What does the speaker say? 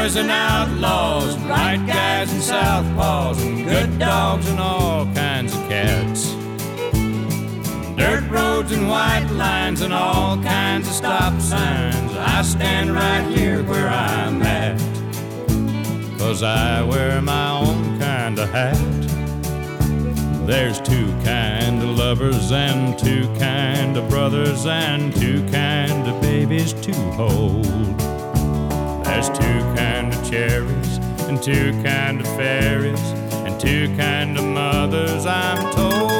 cowboys and outlaws, and right guys and southpaws, and good dogs and all kinds of cats. Dirt roads and white lines and all kinds of stop signs. I stand right here where I'm at, 'cause I wear my own kind of hat. There's two kind of lovers and two kind of brothers and two kind of babies to hold. There's two kind of cherries and two kind of fairies and two kind of mothers, I'm told.